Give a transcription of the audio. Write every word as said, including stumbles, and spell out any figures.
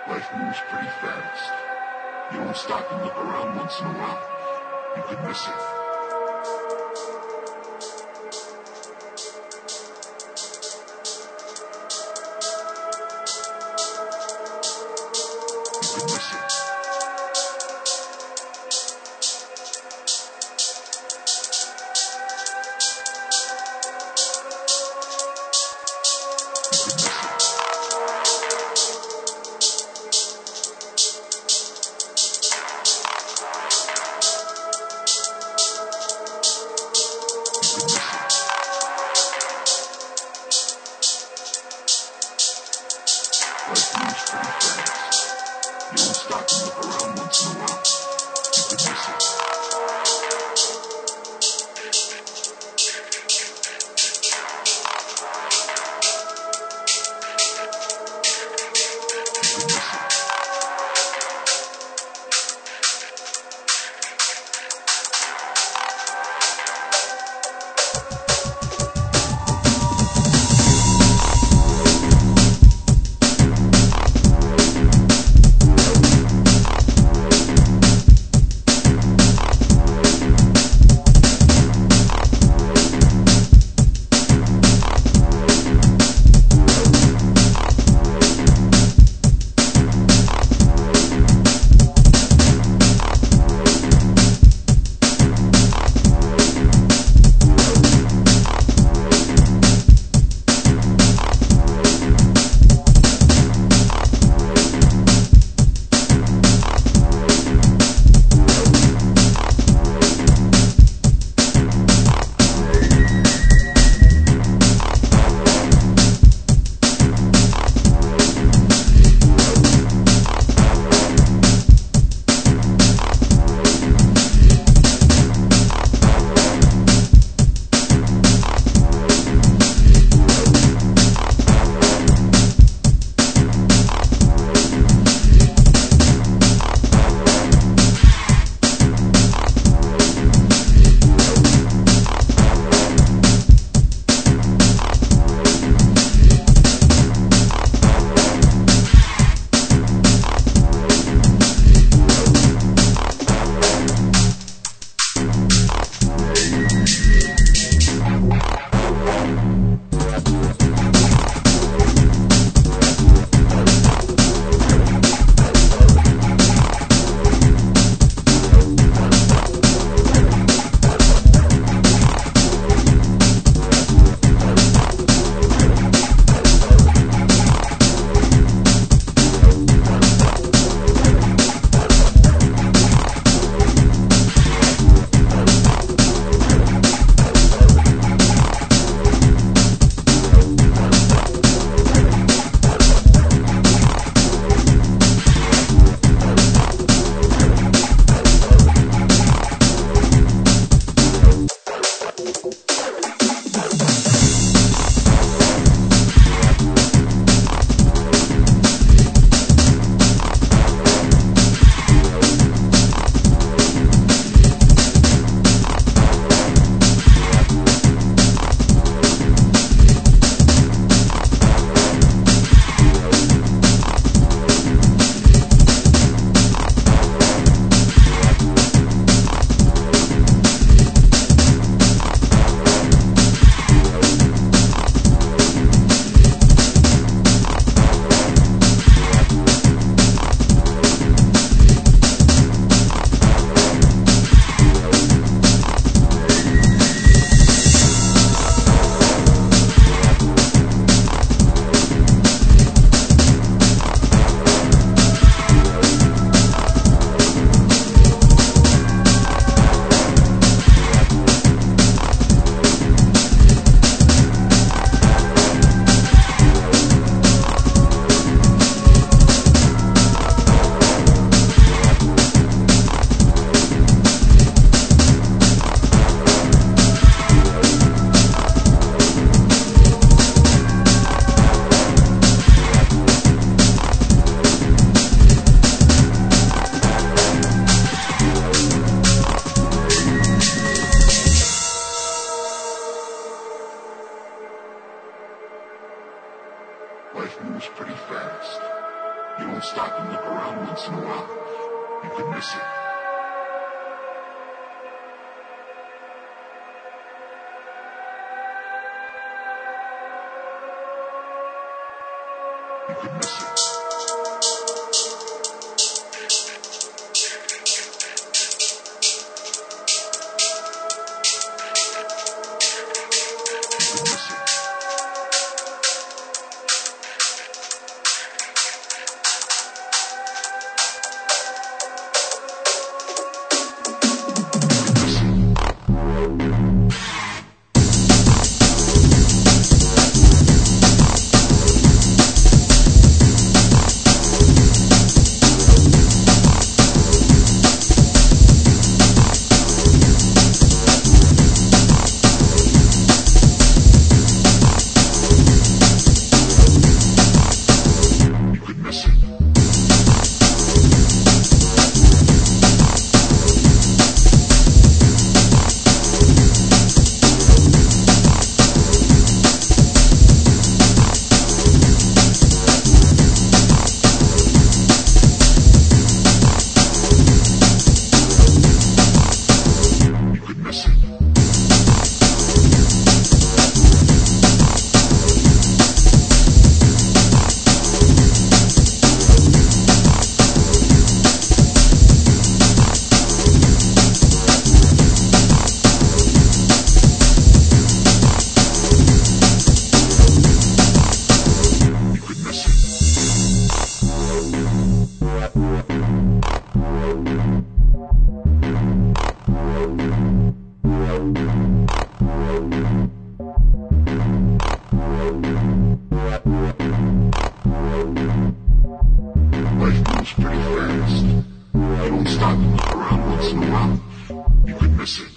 Life moves pretty fast. You don't stop and look around once in a while, you could miss it. You could miss it. Life moves pretty fast. You don't stop and look around once in a while, you could miss it. Life moves pretty fast. You don't stop and look around once in a while, you could miss it. You could miss it. Life moves pretty fast. You don't stop and look around once in a while, you could miss it.